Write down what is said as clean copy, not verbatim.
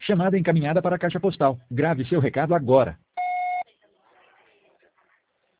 Chamada encaminhada para a caixa postal. Grave seu recado agora.